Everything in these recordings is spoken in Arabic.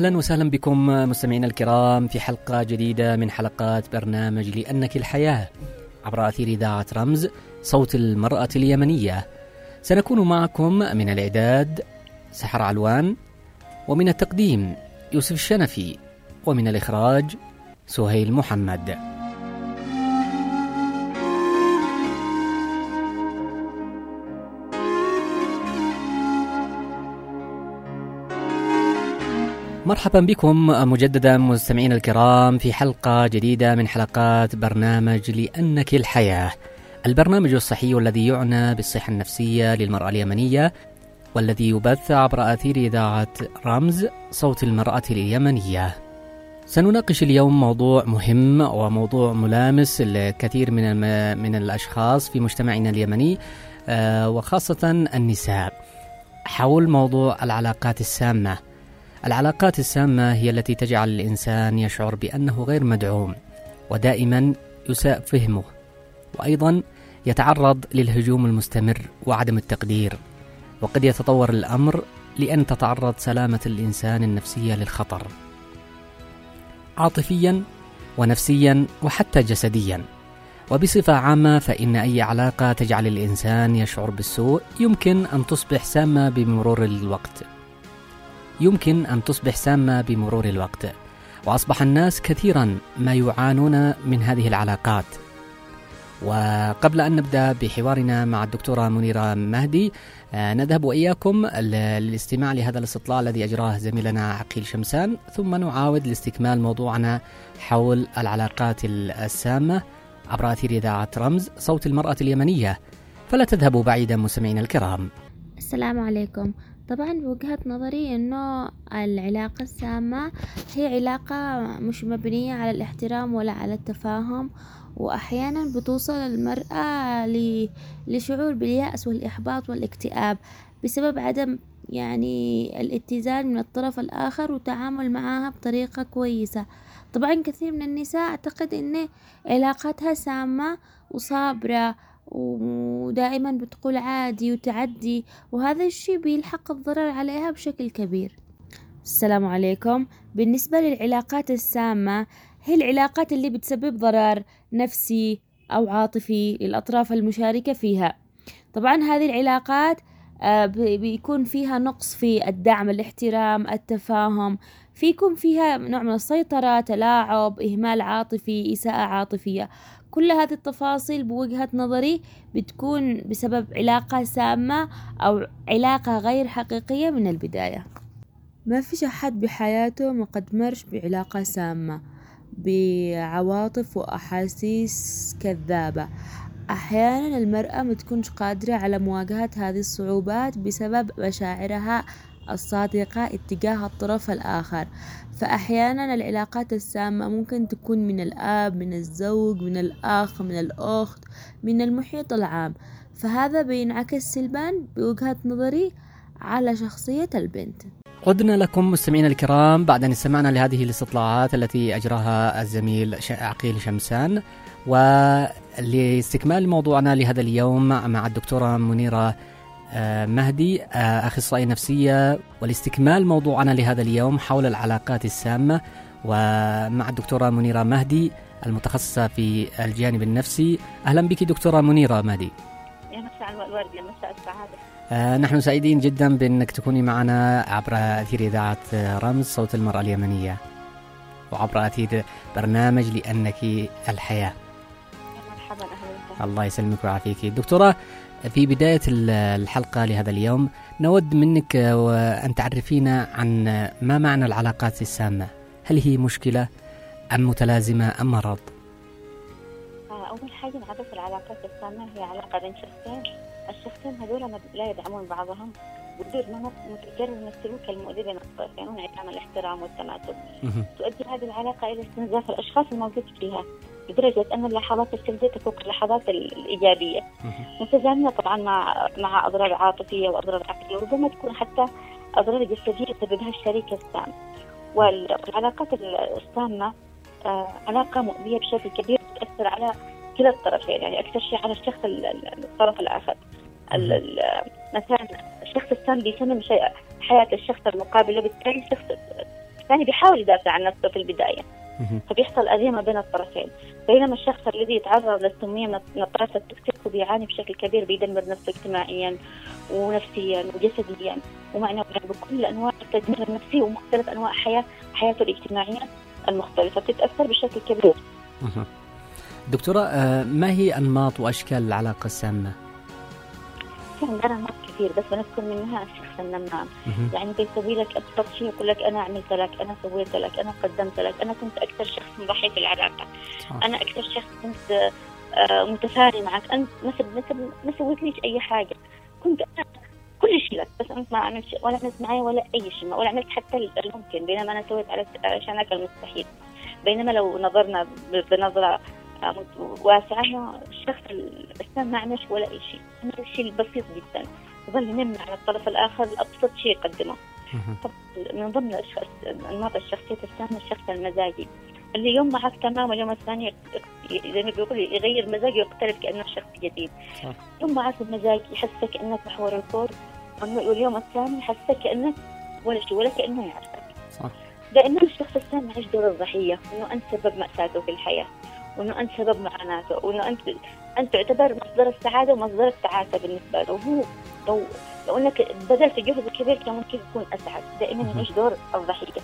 أهلا وسهلا بكم مستمعينا الكرام في حلقة جديدة من حلقات برنامج لأنك الحياة عبر أثير إذاعة رمز صوت المرأة اليمنية. سنكون معكم من الإعداد سحر علوان، ومن التقديم يوسف الشنفي، ومن الإخراج سهيل محمد. مرحبا بكم مجددا مستمعين الكرام في حلقة جديدة من حلقات برنامج لأنك الحياة، البرنامج الصحي الذي يعنى بالصحة النفسية للمرأة اليمنية، والذي يبث عبر أثير إذاعة رمز صوت المرأة اليمنية. سنناقش اليوم موضوع مهم وموضوع ملامس لكثير من الأشخاص في مجتمعنا اليمني، وخاصة النساء، حول موضوع العلاقات السامة. العلاقات السامة هي التي تجعل الإنسان يشعر بأنه غير مدعوم، ودائما يساء فهمه، وأيضا يتعرض للهجوم المستمر وعدم التقدير، وقد يتطور الأمر لأن تتعرض سلامة الإنسان النفسية للخطر، عاطفيا ونفسيا وحتى جسديا. وبصفة عامة فإن أي علاقة تجعل الإنسان يشعر بالسوء يمكن أن تصبح سامة بمرور الوقت. وأصبح الناس كثيرا ما يعانون من هذه العلاقات. وقبل أن نبدأ بحوارنا مع الدكتورة منيرة مهدي، نذهب وإياكم للاستماع لهذا الاستطلاع الذي أجراه زميلنا عقيل شمسان، ثم نعاود لاستكمال موضوعنا حول العلاقات السامة عبر أثير إذاعة رمز صوت المرأة اليمنية. فلا تذهبوا بعيدا مستمعينا الكرام. السلام عليكم. طبعا بوجهة نظري انه العلاقة السامة هي علاقة مش مبنية على الاحترام ولا على التفاهم، واحيانا بتوصل المرأة لشعور باليأس والاحباط والاكتئاب بسبب عدم الاتزان من الطرف الاخر والتعامل معها بطريقة كويسة. طبعا كثير من النساء اعتقد ان علاقاتها سامة وصابرة ودائما بتقول عادي وتعدي، وهذا الشيء بيلحق الضرر عليها بشكل كبير. السلام عليكم. بالنسبة للعلاقات السامة هي العلاقات اللي بتسبب ضرر نفسي أو عاطفي للأطراف المشاركة فيها. طبعا هذه العلاقات بيكون فيها نقص في الدعم، الاحترام، التفاهم، فيكون فيها نوع من السيطرة، تلاعب، إهمال عاطفي، إساءة عاطفية. كل هذه التفاصيل بوجهة نظري بتكون بسبب علاقة سامة أو علاقة غير حقيقية من البداية. ما فيش أحد بحياته ما قد مرش بعلاقة سامة بعواطف وأحاسيس كذابة. أحيانا المرأة ما تكونش قادرة على مواجهة هذه الصعوبات بسبب مشاعرها الصادقة اتجاه الطرف الآخر. فأحيانا العلاقات السامة ممكن تكون من الأب، من الزوج، من الأخ، من الأخت، من المحيط العام، فهذا بينعكس سلبا بوجهة نظري على شخصية البنت. عدنا لكم مستمعينا الكرام بعد أن استمعنا لهذه الاستطلاعات التي أجراها الزميل عقيل شمسان، ولاستكمال موضوعنا لهذا اليوم مع الدكتورة منيرة مهدي أخصائية نفسية، ولاستكمال موضوعنا لهذا اليوم حول العلاقات السامة، ومع الدكتورة منيرة مهدي المتخصصة في الجانب النفسي. أهلا بك دكتورة منيرة مهدي. يا مساء الورد، يا مساء السعادة. نحن سعيدين جدا بأنك تكوني معنا عبر أثير إذاعة رمز صوت المرأة اليمنية، وعبر أثير برنامج لأنك الحياة. مرحبا، أهلا. الله يسلمك ويعافيك دكتورة. في بداية الحلقة لهذا اليوم نود منك أن تعرفينا عن ما معنى العلاقات السامة. هل هي مشكلة أم متلازمة أم مرض؟ أول حاجة نعرف العلاقات السامة هي علاقة بين الشخصين هذول لا يدعمون بعضهم، وتصير نمط متكرر من السلوك المؤذي بين الطرفين وانعدام الاحترام والتماسك. تؤدي هذه العلاقة إلى استنزاف الأشخاص الموجود فيها بدرجة أن اللحظات السلبية تفوق اللحظات الإيجابية، متزامنة طبعا مع أضرار عاطفية وأضرار عقلية، وربما تكون حتى أضرار جسدية يسببها الشريك السام. والعلاقات السامة علاقة مؤذية بشكل كبير، تؤثر على كلا الطرفين، يعني أكثر شيء على الطرف الآخر. مثلا الشخص السام بيسمم حياة الشخص المقابل، وبالتالي الثاني بيحاول يدافع عن نفسه في البداية، فبيحصل أذية ما بين الطرفين. بينما الشخص الذي يتعرض للسمية من الطرف التوكسيك بيعاني بشكل كبير، بيدمر نفسه اجتماعيا ونفسيا وجسديا ومعنويا بكل أنواع التدمير النفسي ومختلف أنواع حياته الاجتماعية المختلفة بتتأثر بشكل كبير. دكتورة، ما هي أنماط وأشكال العلاقة السامة؟ في عندنا أنماط كثير، بس بنذكر منها الشخص النمام. يعني بيسوي لك أبسط شيء، يقول لك أنا عملت لك، أنا سويت لك، أنا قدمت لك، أنا كنت أكثر شخص مضحي في العلاقة، أنا أكثر شخص كنت متفاني معك، أنت ما سويت ليش أي حاجة، كنت أنا كل شيء لك، بس أنت ما عملت شيء، ولا عملت معي ولا أي شيء، ولا عملت حتى الممكن، بينما أنا سويت عشانك المستحيل. بينما لو نظرنا بنظرة واسعة، الشخص الإنسان ما عملش ولا أي شيء، عمل الشيء البسيط جدا، يظل ينمي على الطرف الآخر أبسط شيء يقدمه. من ضمن أنماط الشخصية السامة الشخص المزاجي، اللي يوم معك تمام واليوم الثاني زي ما بيقول يغير مزاجه ويختلف كأنه شخص جديد. يوم معك المزاج يحسك أنك محور الكون، واليوم الثاني يحسك كأنك ولا شيء، ولا كأنه يعرفك. دائما الشخص السام يعيش دور الضحية، إنه أنت سبب مأساته في الحياة، وإنه أنت سبب معاناته، وإنه أنت تعتبر مصدر السعادة ومصدر التعاسة بالنسبة له. وهو لو إنك بذلت جهد كبير كان ممكن يكون أسعد. دائما يعيش دور الضحية.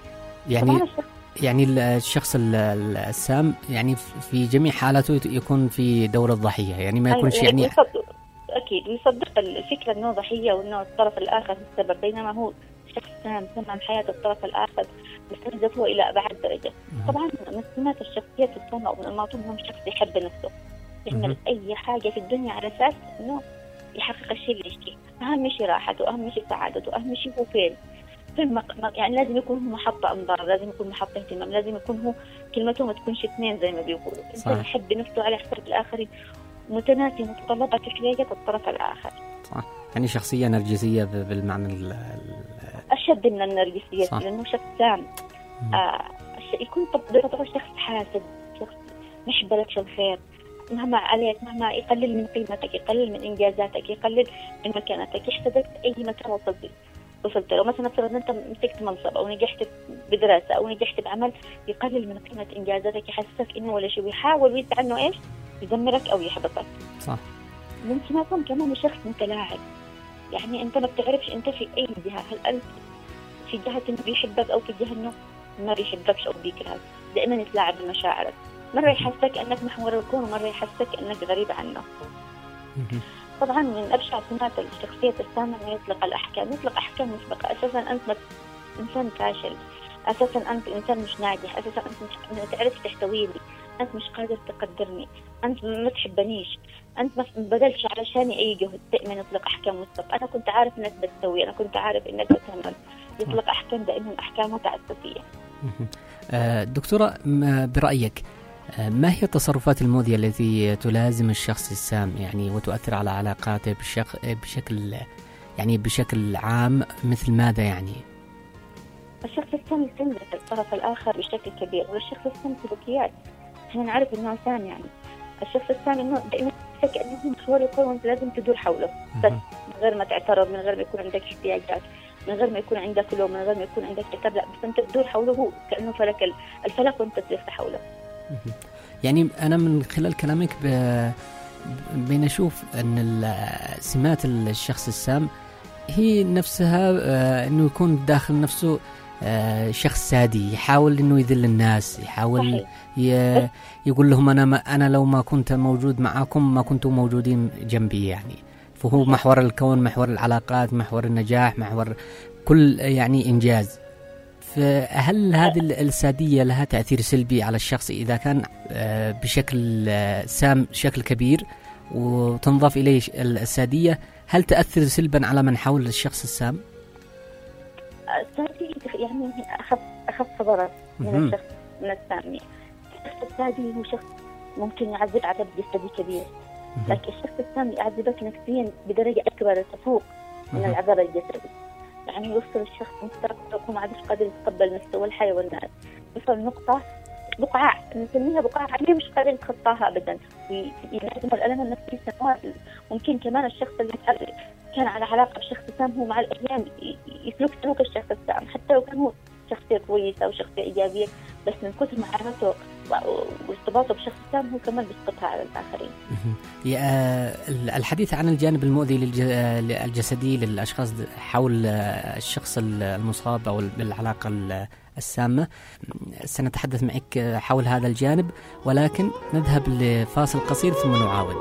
يعني الشخص السام يعني في جميع حالاته يكون في دور الضحية، يعني ما يكونش يعني أكيد يصدق الفكرة إنه ضحية وإنه الطرف الآخر السبب، بينما هو شخص سام تمام حياة الطرف الآخر بسنجته إلى أبعد درجة. طبعا من سمات الشخصيات السامة أو من المعطوب إنه شخص يحب نفسه، يعمل أي حاجة في الدنيا على أساس إنه يحقق الشيء اللي يشتيه. أهم شيء راحته، أهم شيء سعادته، أهم شيء هو فين يعني لازم يكون هو محط أنظار، لازم يكون محط اهتمام، لازم يكون هو كلمته ما تكونش اثنين زي ما بيقولوا. إنسان يحب نفسه على حساب الآخرين، متناسي متطلبات احتياجات الطرف الآخر. صح، يعني شخصية نرجسية بالمعنى أشد من النرجسية، لأنه شخص سام. يكون بطبعه شخص حاسد، شخص محب لك الخير، مهما عليك، مهما يقلل من قيمتك، يقلل من إنجازاتك، يقلل من مكانتك، يحسدك أي مكان وصلت له. مثلا افترض أنت مسكت منصب أو نجحت بدراسة أو نجحت بعمل، يقلل من قيمة إنجازاتك، يحسسك إنه ولا شيء، ويحاول ويسعى إنه إيش يدمرك أو يحبطك. صح. من سماتهم كمان شخص متلاعب، يعني أنت ما بتعرفش أنت في أي جهة، هل أنت في جهة إنه بيحبك أو في جهة إنه ما بيحبكش أو بيكرهك. دائما يتلاعب بمشاعرك، مرة يحسسك أنك محور الكون ومرة يحسسك أنك غريب عنه. طبعا من أبشع سمات الشخصية السامة إنه يطلق الأحكام، يطلق أحكام مسبقة. أساسا أنت إنسان فاشل، أساسا أنت إنسان مش ناجح، أساسا أنت مش تعرف تحتويني، أنت مش قادر تقدرني، أنت ما تحبنيش، أنت ما بذلتش علشاني أي جهد. دائما يطلق أحكام مسبقة. أنا كنت عارف إنك بتسوي، أنا كنت عارف إنك بتعمل. يطلق أحكام دائما أحكام تعسفية. دكتورة، برأيك ما هي التصرفات المؤذية التي تلازم الشخص السام يعني وتؤثر على علاقاته بشكل عام؟ مثل ماذا يعني؟ الشخص السام يستنزف الطرف الآخر بشكل كبير، والشخص السام سلوكيات. احنا نعرف إنه إنسان، يعني الشخص السام إنه دائما يحسسك إنه مشوار الكون وأنت لازم تدور حوله بس، من غير ما تعترض، من غير ما يكون عندك احتياجات، من غير ما يكون عندك لوم، من غير ما يكون عندك كتاب، لا بس أنت تدور حوله، هو كأنه الفلك وأنت تلف حوله. يعني أنا من خلال كلامك بنشوف أن سمات الشخص السام هي نفسها أنه يكون داخل نفسه شخص سادي، يحاول أنه يذل الناس، يحاول يقول لهم أنا لو ما كنت موجود معاكم ما كنتوا موجودين جنبي، يعني فهو محور الكون، محور العلاقات، محور النجاح، محور كل يعني إنجاز. فهل هذه السادية لها تأثير سلبي على الشخص إذا كان بشكل سام بشكل كبير وتنضاف إليه السادية؟ هل تأثر سلبا على من حول الشخص السام؟ السادي يعني أخف ضرر من الشخص من السامي. الشخص السادي هو شخص ممكن يعذب عذاب جسدي كبير، لكن الشخص السامي يعذبك نفسيا بدرجة أكبر تفوق من العذاب الجسدي. يعني يوصل الشخص مستقبل وما عادش قادر يتقبل نفسه والحياة والناس، يوصل نقطة بقعة نسميها بقعة عليه مش قادر يتخطاها أبدا، ويلازم الألم النفسي سنوات. ممكن كمان الشخص اللي كان على علاقة بشخص سام هو مع الأيام يسلك سلوك الشخص السام، حتى لو كان هو شخصية كويسة وشخصية إيجابية، بس من كثر معرفته وارتباطه بشخص ثاني هو كمان بيسقطها على الآخرين. الحديث عن الجانب المؤذي الجسدي للأشخاص حول الشخص المصاب أو بالعلاقة السامة، سنتحدث معك حول هذا الجانب، ولكن نذهب لفاصل قصير ثم نعاود.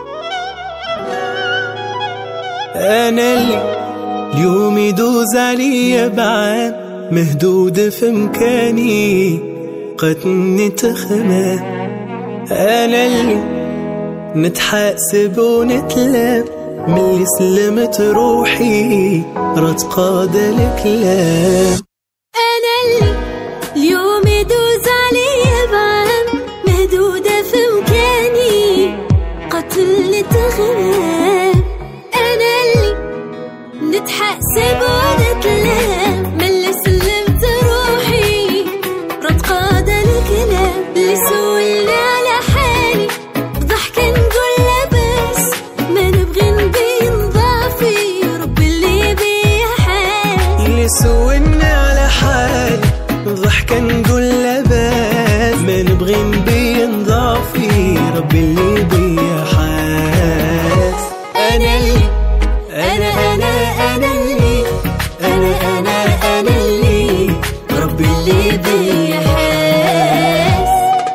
أنا اليوم يدوز علي بعد مهدود في مكاني قد نتخمى، أنا اللي نتحاسب ونتلام من اللي سلمت روحي رد قاد الكلام. أنا اللي اليوم يدوز علي بعد مهدودة في مكاني قتل نتخمى، أنا اللي نتحاسب ونتلام من اللي سلمت روحي رد قاد الكلام. اللي سولنا على حالي بضحكة نقول له بس ما نبغي نبين ضعفي رب اللي بيه حالي. اللي سولنا على حالي بضحكة نقول له بس ما نبغي نبين ضعفي رب اللي بيه حاس. أنا اللي أنا اللي أنا اللي رب اللي بيه حاس.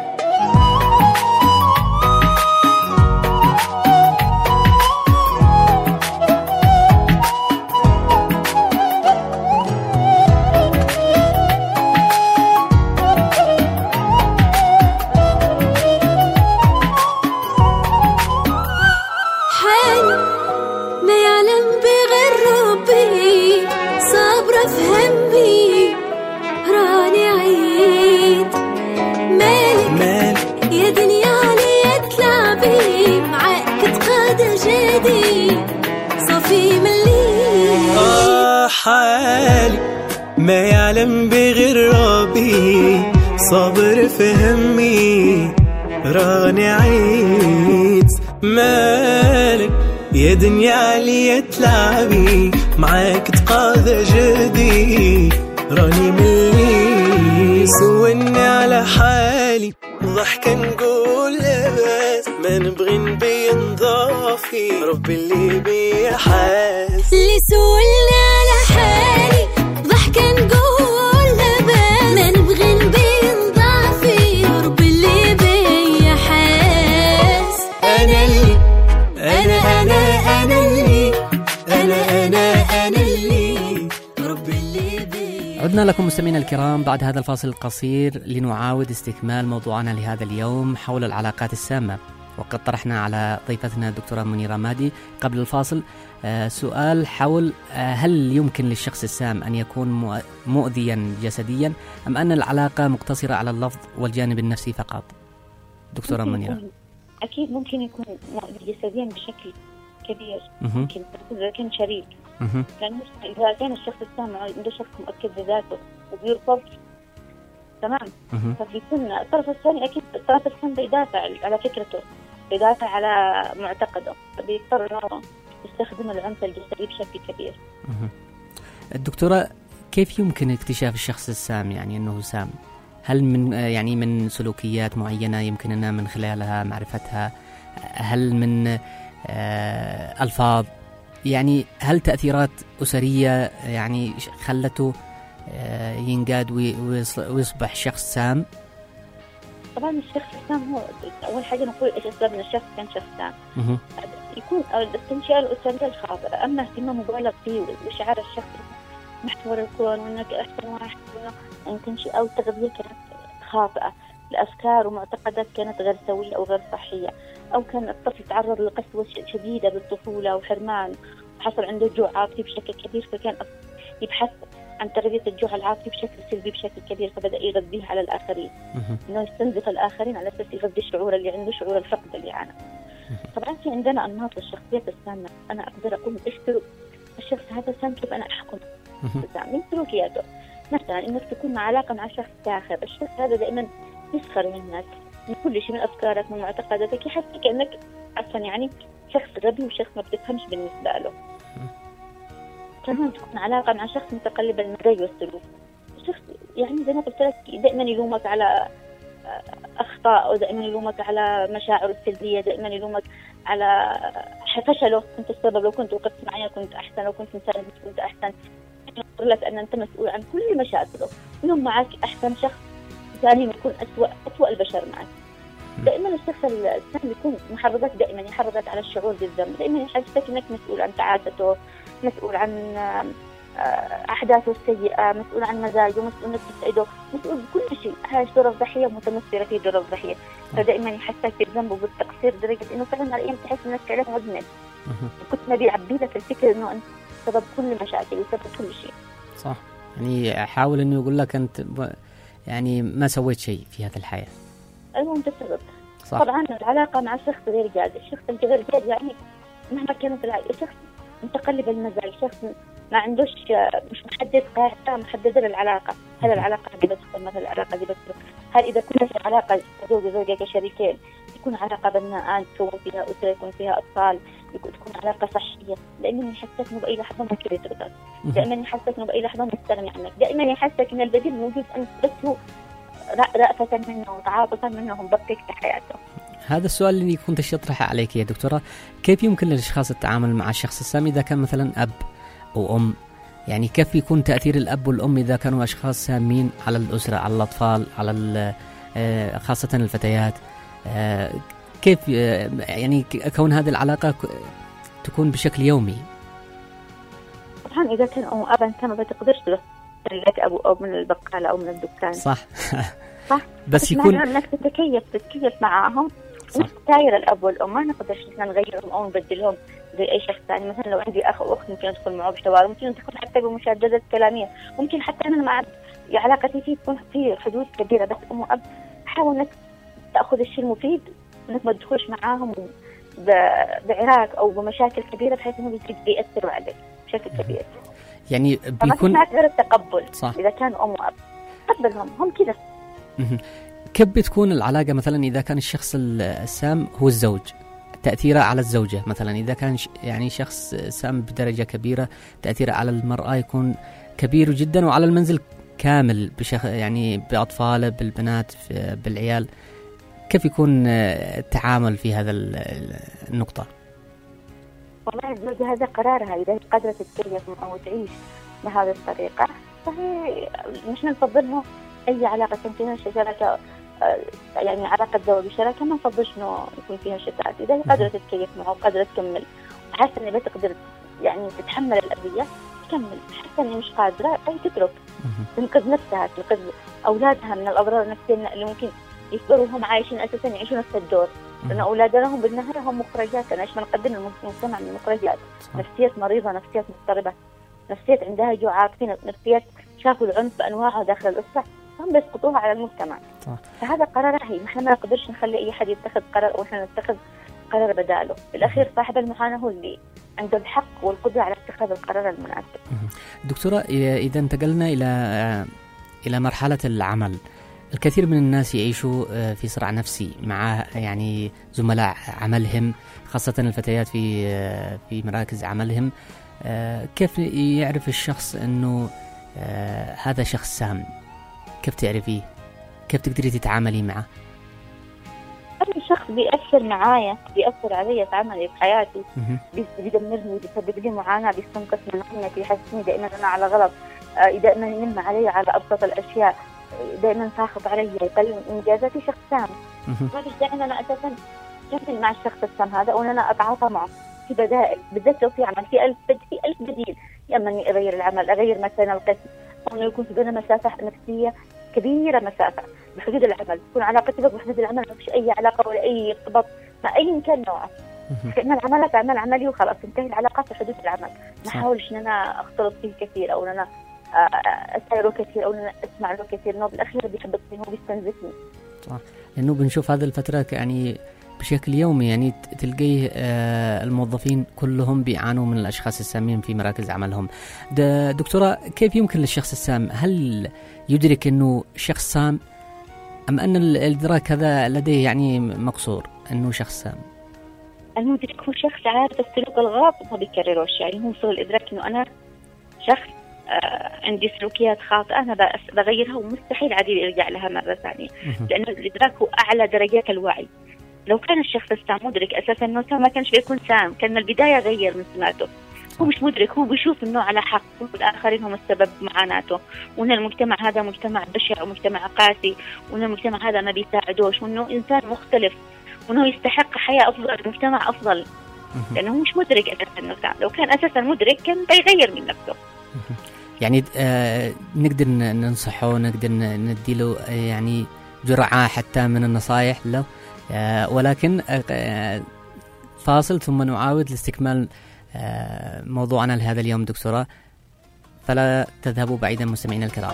حالي ما يعلم بغير ربي صابرة في همي راني عيد مالك يا دنيا علي تلعبي معاك تقاد جدي صافي ملي. حالي ما يعلم بغير ربي صابر في همي راني عيد. مالك يا دنيا علي تلعبي معاك تقاضى جدي راني ملي. سولني على حالي ضحكة نقول بس ما نبغي نبين ضعفي ربي اللي بيه حاس. اللي سولنا على حالي ضحكة نقول بس ما نبغي نبين ضعفي ربي اللي بيه حاس. أنا اللي أنا اللي ربي اللي بيه. عدنا لكم مستمعينا الكرام بعد هذا الفاصل القصير لنعاود استكمال موضوعنا لهذا اليوم حول العلاقات السامة. وقد طرحنا على ضيفتنا الدكتورة منيرة مادي قبل الفاصل سؤال حول هل يمكن للشخص السام أن يكون مؤذيا جسديا أم أن العلاقة مقتصرة على اللفظ والجانب النفسي فقط؟ دكتورة منيرة. أكيد ممكن يكون مؤذي جسديا بشكل كبير، ممكن إذا كان شريك، لأنه إذا كان الشخص السام عنده شخص مؤكد بذاته وبيرفض تمام، فبيكون الطرف الثاني أكيد الطرف الثاني بيدافع على فكرته، بيدافع على معتقده، فبيضطر إنه يستخدم العنف الجسدي بشكل كبير. الدكتورة، كيف يمكن اكتشاف الشخص السام يعني أنه سام؟ هل من سلوكيات معينة يمكننا من خلالها معرفتها؟ هل من ألفاظ؟ يعني هل تأثيرات أسرية يعني خلته ينقاد ويصبح شخص سام؟ طبعا الشخص السام هو أول حاجة نقول إيش أسباب إن الشخص كان شخص سام. يكون التنشئة الأسرية الخاطئة، أما اهتمام مبالغ فيه وشعار الشخص محور الكون وإنك أحسن واحد، وإنه تنشئة أو تغذية كانت خاطئة، الأفكار ومعتقدات كانت غير سوية أو غير صحية، أو كان الطفل تعرض لقسوة شديدة بالطفولة وحرمان وحصل عنده جوع عاطفي بشكل كبير، فكان يبحث عن تربية الجوع العاطفي بشكل سلبي بشكل كبير، فبدأ يغذيه على الآخرين، إنه يستنزف الآخرين على أساس يغذي الشعور اللي عنده، شعور الفقد اللي عنده. طبعا في عندنا أنماط للشخصيات السامة، أنا أقدر أقول إيش الشخص هذا سام، كيف أنا أحكم من سلوكياته. مثلا إنك تكون مع علاقة مع شخص آخر، الشخص هذا دائما يسخر منك، من كل شيء، من أفكارك، من معتقداتك، يحسسك أنك أصلا يعني شخص غبي وشخص ما بتفهمش بالنسبة له. كمان تكون علاقة مع شخص متقلب المزاج والسلوك، شخص يعني زي ما قلت لك دائما يلومك على أخطاء، أو دائما يلومك على مشاعر السلبية، دائما يلومك على فشله، كنت السبب، لو كنت وقفت معي كنت أحسن، لو كنت مساعد كنت أحسن. يقول لك أن أنت مسؤول عن كل مشاكله، منهم معك أحسن شخص، ثاني يكون أسوأ البشر معك. دائما الشخص الثاني يكون محرضك، دائما يحرضك على الشعور بالذنب، دائما يحسسك أنك مسؤول عن سعادته، مسؤول عن أحداثه السيئة، مسؤول عن مزاجه، مسؤول أنك تسعده، مسؤول بكل شيء. هاي دور الضحية متمثلة في دور الضحية، فدائما يحسسك بالذنب وبالتقصير لدرجة إنه فعلا على أيام تحس إنك فعلا مذنب، كنت ما بيعبي لك الفكر إنه أنت سبب كل مشاكل وسبب كل شيء. صح، يعني حاول إنه يقول لك أنت يعني ما سويت شيء في هذه الحياة. أيوة أنت السبب. صح. طبعا العلاقة مع شخص غير جاد، الشخص اللي غير جاد يعني مهما كانت العلاقة، شخص متقلب المزاج، شخص ما عندوش، مش محدد قاعدة محددة للعلاقة. هل العلاقة دي بدخل مثل العلاقة دي بدخل، هل إذا كنا في علاقة زوجة كشريكين تكون علاقة بناءة، تكون فيها أسرة، يكون فيها أطفال، تكون علاقة صحية. دائما يحسسك إنه بأي لحظة ممكن يتركك، دائما يحسسك إنه بأي لحظة مستغني عنك، دائما يحسسك إن البديل موجود أنت بس هو رأفة منه وتعاطفا منه هم بقيك في حياته. هذا السؤال اللي كنت أطرحه عليك يا دكتورة، كيف يمكن للأشخاص التعامل مع الشخص السام إذا كان مثلا أب أو أم؟ يعني كيف يكون تأثير الأب والأم إذا كانوا أشخاص سامين على الأسرة، على الأطفال، على خاصة الفتيات؟ كيف يعني كون هذه العلاقة تكون بشكل يومي؟ طبعا إذا كان أم وأب أنت ما بتقدرش لك أبو أو من البقالة أو من الدكان. صح. صح. بس يكون إنك تتكيف معهم. نختار الأب والأم، ما نقدرش إحنا نغيرهم أو نبدلهم زي أي شخص ثاني. مثلا لو عندي أخ أو أخت ممكن أدخل معه بحوار، ممكن تكون حتى بمشاددة كلامية، ممكن حتى أنا مع علاقتي فيه تكون في حدود كبيرة، بس أم وأب حاول إنك تأخذ الشيء المفيد، إنك ما تدخلش معاهم بعراك أو بمشاكل كبيرة بحيث إنه بيأثروا عليك بشكل كبير. يعني بيكون غير التقبل. صح. إذا كان أم وأب قبلهم هم كذا. كيف بتكون العلاقة مثلا إذا كان الشخص السام هو الزوج، تأثيره على الزوجة مثلا إذا كان يعني شخص سام بدرجة كبيرة، تأثيره على المرأة يكون كبير جدا، وعلى المنزل كامل يعني بأطفاله، بالبنات، بالعيال. كيف يكون التعامل في هذا النقطة؟ والله الزوجة هذا قرارها، إذا قدرت تتكيف أو تعيش بهذه الطريقة فهي مش نفضلها. أي علاقة كان فيها شراكة، يعني علاقة زواج شراكة، ما نفضلش إنه يكون فيها شتات. إذا هي قادرة تتكيف معه وقادرة تكمل، حاسة إنها بتقدر يعني تتحمل الأذية تكمل، حاسة إنها مش قادرة أي تترك، تنقذ نفسها، تنقذ أولادها من الأضرار النفسية اللي ممكن يكبروا هم عايشين أساسا يعيشوا نفس الدور، لأن أولادنا هم بالنهاية هم مخرجات. أنا إيش ما نقدم للمجتمع من مخرجات، نفسيات مريضة، نفسيات مضطربة، نفسيات عندها جوع عاطفي، نفسيات شافوا العنف بأنواعه داخل الأسرة، هم بيسقطوها على المجتمع. فهذا قرار هي، نحن ما نقدرش نخلي أي حد يتخذ قرار أو نحن نتخذ قرار بداله. بالأخير صاحب المعاناة هو اللي عنده الحق والقدرة على اتخاذ القرار المناسب. دكتورة، إذا انتقلنا إلى مرحلة العمل، الكثير من الناس يعيشوا في صراع نفسي مع يعني زملاء عملهم، خاصة الفتيات في مراكز عملهم. كيف يعرف الشخص أنه هذا شخص سام؟ كيف تعرفيه؟ كيف تقدري تتعاملي معه؟ أي شخص بيأثر معايا، بيأثر علي في عملي، في حياتي، بيدمرني، بيسبب لي معاناة، بيستنقص من عملي، بيحسسني دائما أنا على غلط، دائما ينم علي على أبسط الأشياء، دائما ساخط علي، يقلل من إنجازاتي. شخص سام ما فيش داعي أنا أساسا جنبي مع الشخص السام هذا وأنا أنا أتعاطى معه. في بدائل، بالذات لو في عمل في ألف بديل، يا إما إني أغير العمل، أغير مثلا القسم، أو إنه يكون في بيننا مسافة نفسية كبيرة، مسافة بحدود العمل، تكون علاقتي بحدود العمل، ما فيش أي علاقة ولا أي ارتباط مع أي كان نوعه. فإن العمل عمل عملي وخلاص، انتهي العلاقة في حدود العمل. ما حاولش إن أنا أختلط فيه كثير، أو إن أنا أسأله كثير، أو إن أنا أسمع له كثير، إنه بالأخير بيحبطني، هو بيستنزفني. صح، لأنه بنشوف هذه الفترة يعني بشكل يومي، يعني تلقيه الموظفين كلهم بيعانوا من الأشخاص السامين في مراكز عملهم. دكتورة، كيف يمكن للشخص السام، هل يدرك أنه شخص سام، أم أن الإدراك هذا لديه يعني مقصور أنه شخص سام؟ المدرك هو شخص عارف السلوك الغلط ما بيكرروش، يعني هو وصل الإدراك أنه أنا شخص عندي سلوكيات خاطئة أنا بغيرها ومستحيل عادي يرجع لها مرة ثانية، لأنه الإدراك هو أعلى درجات الوعي. لو كان الشخص السام مدرك أساسا أنه سام ما كانش بيكون سام، كان من البداية غير من سماته. هو مش مدرك، هو بيشوف أنه على حق والآخرين هم السبب معاناته، وأن المجتمع هذا مجتمع بشع ومجتمع قاسي، وأن المجتمع هذا ما بيساعدوش، وأنه إنسان مختلف، وأنه يستحق حياة أفضل، مجتمع أفضل، لأنه مش مدرك أساسا أنه سام. لو كان أساسا مدرك كان بيغير من نفسه. يعني نقدر ننصحه، نقدر نديله يعني جرعة حتى من النصائح له، ولكن فاصل ثم نعاود لاستكمال موضوعنا لهذا اليوم دكتورة، فلا تذهبوا بعيدا مستمعينا الكرام.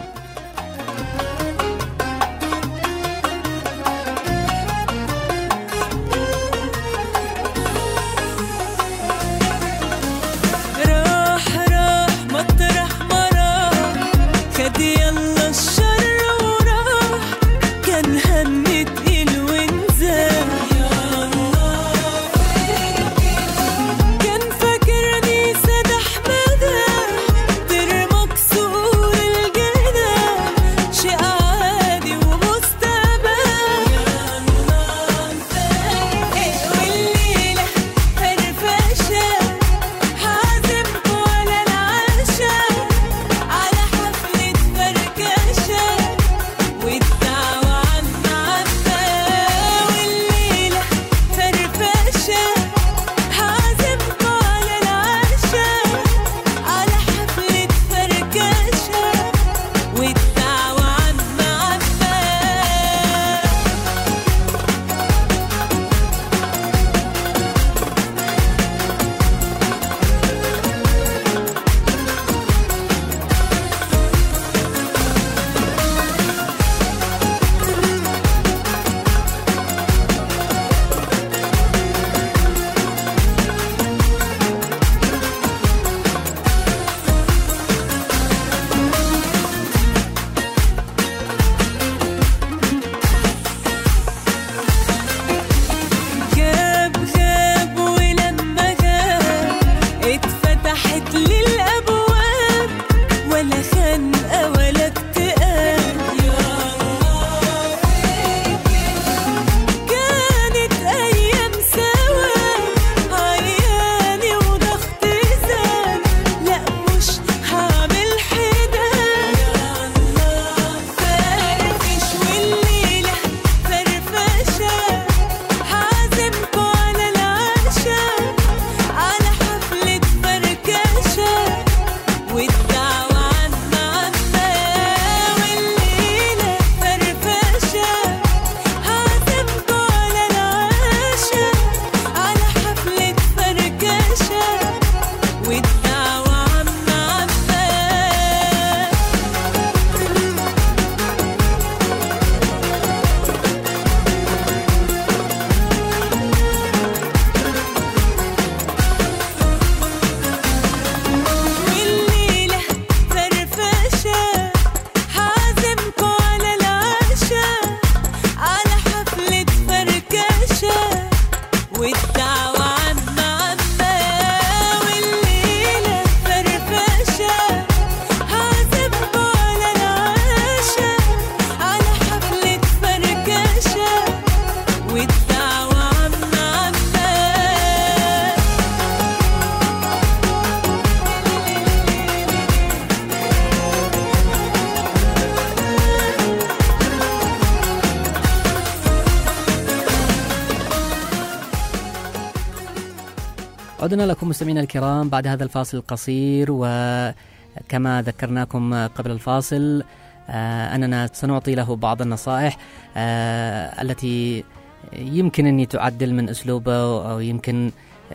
عدنا لكم مستمعينا الكرام بعد هذا الفاصل القصير، وكما ذكرناكم قبل الفاصل أننا سنعطي له بعض النصائح التي يمكن أن تعدل من أسلوبه أو يمكن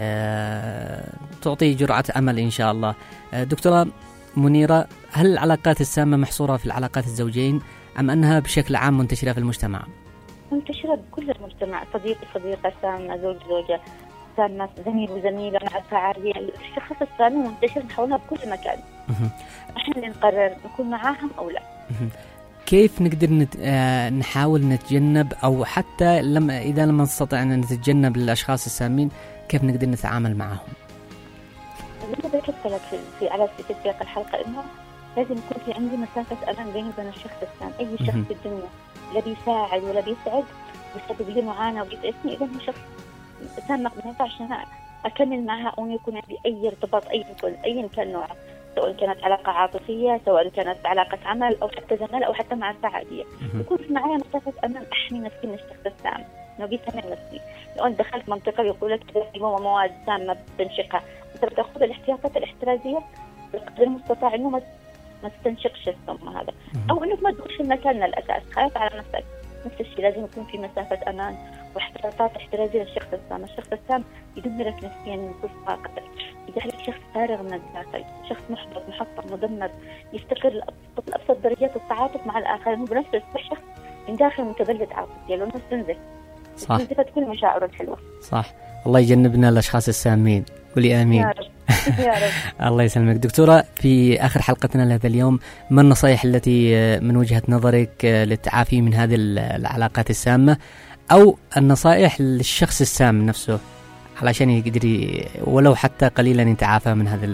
تعطي جرعة أمل إن شاء الله. دكتورة منيرة، هل العلاقات السامة محصورة في العلاقات الزوجين أم أنها بشكل عام منتشرة في المجتمع؟ منتشرة بكل المجتمع، صديق صديقة سامة، زوج زوجة سامة، زميل وزميلة مع فعالية. الشخص السامي منتشر حولنا بكل مكان. نحن اللي نقرر نكون معاهم أو لا. كيف نقدر نحاول نتجنب، أو حتى إذا لم نستطع أن نتجنب الأشخاص السامين كيف نقدر نتعامل معهم؟ زي ما ذكرت لك في سياق الحلقة إنه لازم يكون في عندي مسافة أمان بيني وبين الشخص الثاني. أي شخص في الدنيا لا بيساعد ولا بيسعد بسبب لي معانا وبيسعدني، إذا هو شخص سامق. ما ينفعش أنا أكمل معها أو يكون عندي أي ارتباط أي كان نوعه، سواء كانت علاقة عاطفية، سواء كانت علاقة عمل أو حتى زمالة أو حتى معرفة عادية. يكون في معايا مسافة أمان أحمي نفسي من الشخص الثاني، إنه بيسمع نفسي. لو أنت دخلت منطقة يقول لك هذه مواد سامة بتنشقها، أنت بتأخذ الاحتياطات الاحترازية بقدر المستطاع إنه ما تستنشقش السم هذا، أو إنك ما تدخلش المكان الأساس. خايف على نفسك. نفس الشيء لازم يكون في مسافة أمان واحتياطات احترازية للشخص السام. الشخص السام يدمرك نفسيا، ينقص طاقتك، يجعلك شخص فارغ من الداخل، شخص محبط محطم مدمر، يفتقر لأبسط درجات التعاطف مع الآخرين. هو بنفسه يصبح شخص من داخل متبلد عاطفي، لو الناس تنزف تنزفت كل مشاعره الحلوة. صح. الله يجنبنا الأشخاص السامين، قولي آمين. يا رب يا رب. الله يسلمك دكتورة. في آخر حلقتنا لهذا اليوم، ما النصائح التي من وجهة نظرك للتعافي من هذه العلاقات السامة، أو النصائح للشخص السام نفسه علشان يقدر ولو حتى قليلا يتعافى من هذه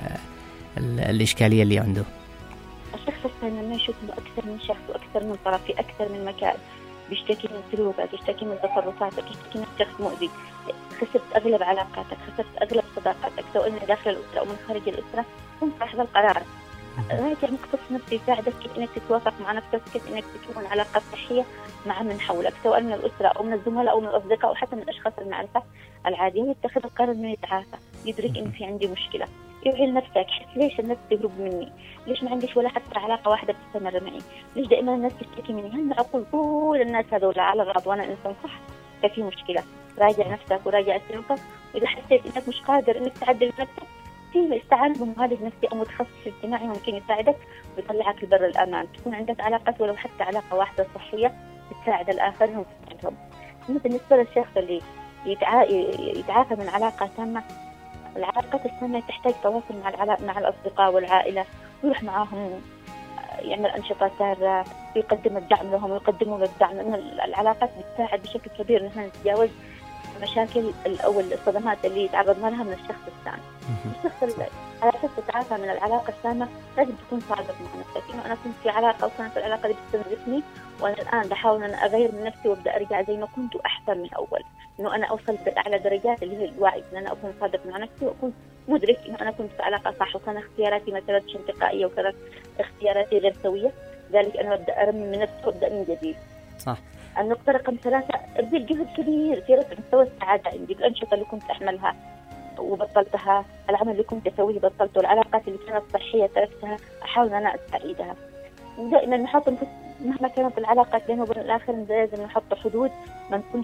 الإشكالية اللي عنده؟ الشخص السام لما يشوف إنه أكثر من شخص وأكثر من طرف في أكثر من مكان، بيشتكي من سلوكك، يشتكي من تصرفاتك، يشتكي من شخص مؤذي، خسرت أغلب علاقاتك، خسرت أغلب صداقاتك، سواء من داخل الأسرة أو من خارج الأسرة، كن صاحب القرار. راجع مختص نفسي يساعدك كيف إنك تتوافق مع نفسك، كيف إنك تكون علاقات صحية مع من حولك، سواء من الأسرة أو من الزملاء أو من الأصدقاء أو حتى من الأشخاص المعرفة العادية. يتخذ القرار إنه يتعافى، يدرك إن في عندي مشكلة، يوعي لنفسك. حس ليش الناس تهرب مني؟ ليش ما عنديش ولا حتى علاقة واحدة بتستمر معي؟ ليش دائما الناس تشتكي مني؟ هل معقول كل الناس هذول على الغرض وأنا إنسان صح؟ ففي مشكلة. راجع نفسك وراجع سلوكك، وإذا حسيت إنك مش قادر إنك تعدل نفسك، في استعانة بمعالج نفسي أو متخصص اجتماعي ممكن يساعدك ويطلعك لبر الأمان. تكون عندك علاقات ولو حتى علاقة واحدة صحية تساعد الآخرين وتساعدهم. بالنسبة للشخص اللي يتعافى من علاقة سامة، العلاقات السامة تحتاج تواصل مع الأصدقاء والعائلة، ويروح معهم يعمل أنشطة سارة، ويقدم الدعم لهم ويقدموا له الدعم، لأن العلاقات بتساعد بشكل كبير نحن نتجاوز المشاكل أو الصدمات اللي تعرضنا لها من الشخص الثاني. الشخص اللي على أساس تتعافى من العلاقة السامة لازم تكون صادق مع نفسك، إنه أنا كنت في علاقة وكانت العلاقة اللي بتستنزفني، وأنا الآن بحاول أن أغير من نفسي وأبدأ أرجع زي ما كنت وأحسن من أول. إنه أنا أوصل بأعلى درجات اللي هي الوعي، إن أنا أكون صادق مع نفسي وأكون مدرك إنه أنا كنت في علاقة صح، وكان اختياراتي ما كانتش انتقائية وكانت اختياراتي غير سوية. ذلك أنا أبدأ أرمي من نفسي وأبدأ من جديد. صح. النقطة رقم 3، أبذل جهد كبير في رفع مستوى السعادة عندي بالأنشطة اللي كنت أعملها وبطلتها، العمل اللي كنت أسويه بطلته، العلاقات اللي كانت صحية تركتها، أحاول أن أنا أستعيدها. ودائما نحط مهما كانت العلاقات بينه وبين الآخر لازم نحط حدود، ما نكونش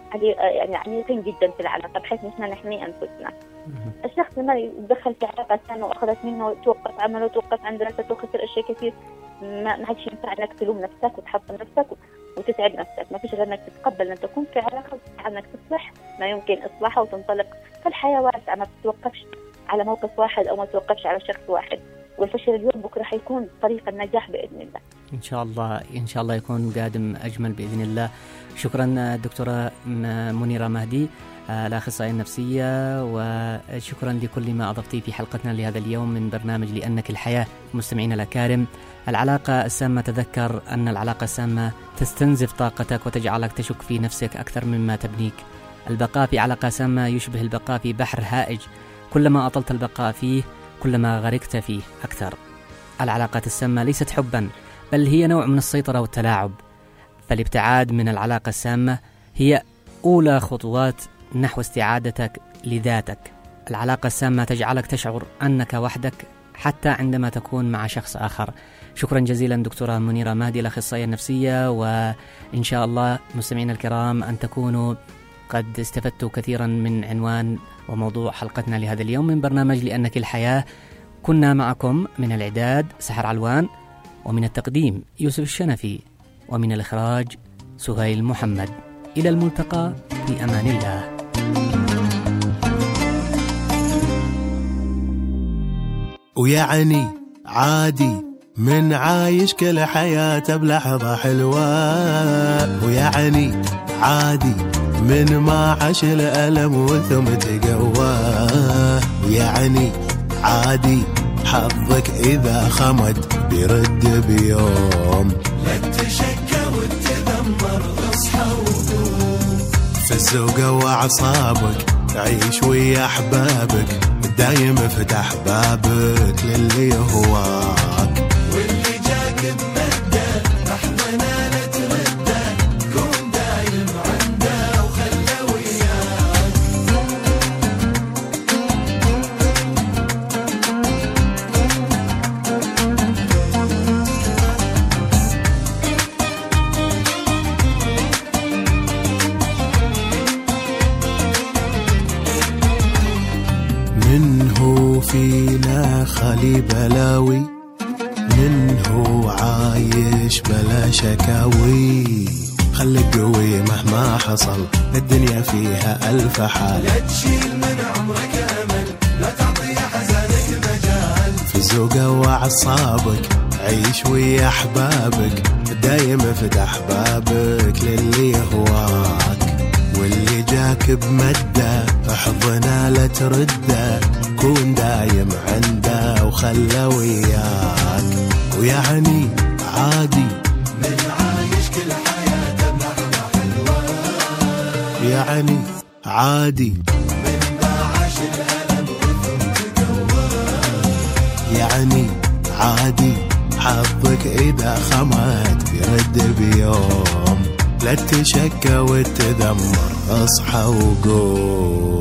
يعني عميقين جدا في العلاقة بحيث نحن نحمي أنفسنا. الشخص لما يدخل في علاقة ثانية وأخذت منه توقف عمله وتوقف عن دراسته وخسر أشياء كثير، ما عادش ينفع انك تلوم نفسك وتحطم نفسك وتتعب نفسك. ما فيش غير انك تتقبل ان تكون في علاقه وتسعى انك تصلح ما يمكن اصلاحه وتنطلق. فالحياه واسعه، ما تتوقفش على موقف واحد او ما تتوقفش على شخص واحد، والفشل اليوم بكره حيكون طريق النجاح باذن الله. ان شاء الله يكون قادم اجمل باذن الله. شكرا دكتوره منيرة مهدي الأخصائية النفسية، وشكرا لكل ما أضفتي في حلقتنا لهذا اليوم من برنامج لأنك الحياة. مستمعين الأكارم، العلاقة السامة، تذكر أن العلاقة السامة تستنزف طاقتك وتجعلك تشك في نفسك أكثر مما تبنيك. البقاء في علاقة سامة يشبه البقاء في بحر هائج، كلما أطلت البقاء فيه كلما غرقت فيه أكثر. العلاقات السامة ليست حبا، بل هي نوع من السيطرة والتلاعب. فالابتعاد من العلاقة السامة هي أولى خطوات نحو استعادتك لذاتك. العلاقة السامة تجعلك تشعر أنك وحدك حتى عندما تكون مع شخص آخر. شكرا جزيلا دكتورة منيرة مهدي الأخصائية النفسية، وإن شاء الله مستمعين الكرام أن تكونوا قد استفدتوا كثيرا من عنوان وموضوع حلقتنا لهذا اليوم من برنامج لأنك الحياة. كنا معكم من الإعداد سحر علوان، ومن التقديم يوسف الشنفي، ومن الإخراج سهيل محمد. إلى الملتقى في أمان الله. ويعني عادي من عايش كل حياته بلحظة حلوة، ويعني عادي من ما عاش الألم وثم تقوى، ويعني عادي حظك إذا خمد بيرد بيوم. لا تشكى وتذمر اصحى وقوم. في الزوقة وأعصابك عيش ويا أحبابك دايم افتح بابك للي يهواك. واللي جاك بمده احضنه لا ترده كون دايم عنده وخله وياك. منه فينا خالي بلاوي، منه عايش بلا شكاوي. خليك قوي مهما حصل الدنيا فيها ألف حال. لا تشيل من عمرك امل لا تعطي حزانك مجال. في الزوقة وأعصابك عيش ويا أحبابك دايم افتح بابك للي يهواك. واللي جاك بمده احضنه لا ترده كون دايم عنده وخله وياك. ويعني عادي من عايش كل حياته بلحظة حلوة. يعني عادي من باعش الألم وثم تقوى. يعني عادي حظك إذا خمت بيرد بيوم. لا تشكى وتذمر اصحى وقوم.